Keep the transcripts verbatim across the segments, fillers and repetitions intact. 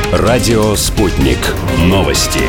Радио «Спутник». Новости.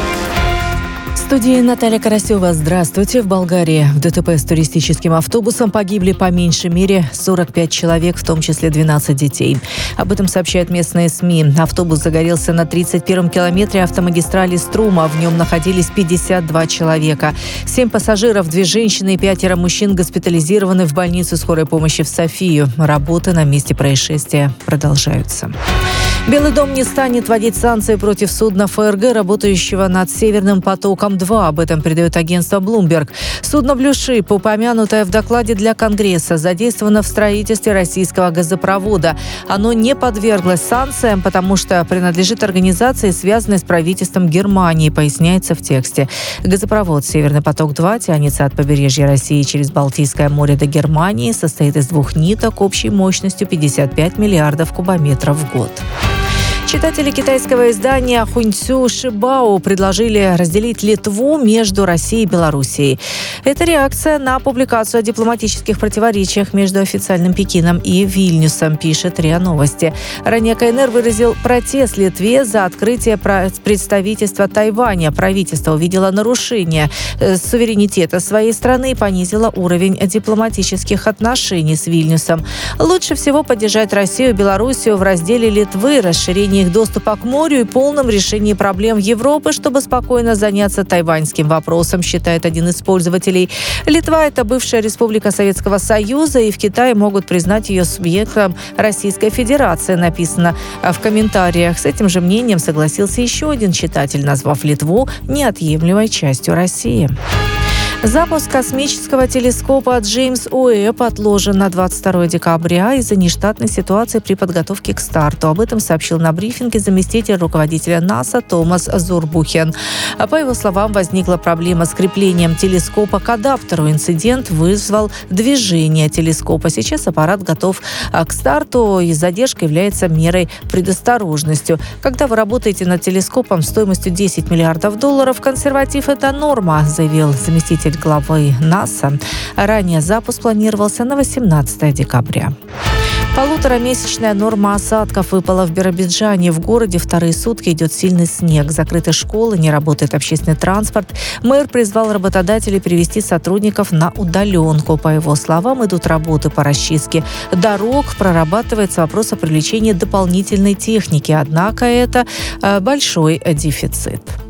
В студии Наталья Карасева. Здравствуйте. В Болгарии в ДТП с туристическим автобусом погибли по меньшей мере сорок пять человек, в том числе двенадцать детей. Об этом сообщают местные СМИ. Автобус загорелся на тридцать первом километре автомагистрали Струма. В нем находились пятьдесят два человека. Семь пассажиров, две женщины и пятеро мужчин госпитализированы в больницу скорой помощи в Софию. Работы на месте происшествия продолжаются. Белый дом не станет вводить санкции против судна ФРГ, работающего над Северным потоком-два. Об этом передает агентство Bloomberg. Судно Blue Ship, упомянутое в докладе для Конгресса, задействовано в строительстве российского газопровода. Оно не подверглось санкциям, потому что принадлежит организации, связанной с правительством Германии, поясняется в тексте. Газопровод «Северный поток-два» тянется от побережья России через Балтийское море до Германии, состоит из двух ниток общей мощностью пятьдесят пять миллиардов кубометров в год. Читатели китайского издания Хуньцю Шибао предложили разделить Литву между Россией и Белоруссией. Это реакция на публикацию о дипломатических противоречиях между официальным Пекином и Вильнюсом, пишет РИА Новости. Ранее КНР выразил протест Литве за открытие представительства Тайваня. Правительство увидело нарушение суверенитета своей страны и понизило уровень дипломатических отношений с Вильнюсом. Лучше всего поддержать Россию и Белоруссию в разделе Литвы, расширении их доступа к морю и полном решении проблем Европы, чтобы спокойно заняться тайваньским вопросом, считает один из пользователей. Литва – это бывшая республика Советского Союза, и в Китае могут признать ее субъектом Российской Федерации, написано в комментариях. С этим же мнением согласился еще один читатель, назвав Литву неотъемлемой частью России. Запуск космического телескопа Джеймс Уэбб отложен на двадцать второе декабря из-за нештатной ситуации при подготовке к старту. Об этом сообщил на брифинге заместитель руководителя НАСА Томас Зурбухен. А по его словам, возникла проблема с креплением телескопа к адаптеру. Инцидент вызвал движение телескопа. Сейчас аппарат готов к старту, и задержка является мерой предосторожности. Когда вы работаете над телескопом стоимостью десять миллиардов долларов, консерватив – это норма, заявил заместитель главы НАСА. Ранее запуск планировался на восемнадцатое декабря. Полуторамесячная норма осадков выпала в Биробиджане. В городе вторые сутки идет сильный снег. Закрыты школы, не работает общественный транспорт. Мэр призвал работодателей перевести сотрудников на удаленку. По его словам, идут работы по расчистке дорог. Прорабатывается вопрос о привлечении дополнительной техники. Однако это большой дефицит.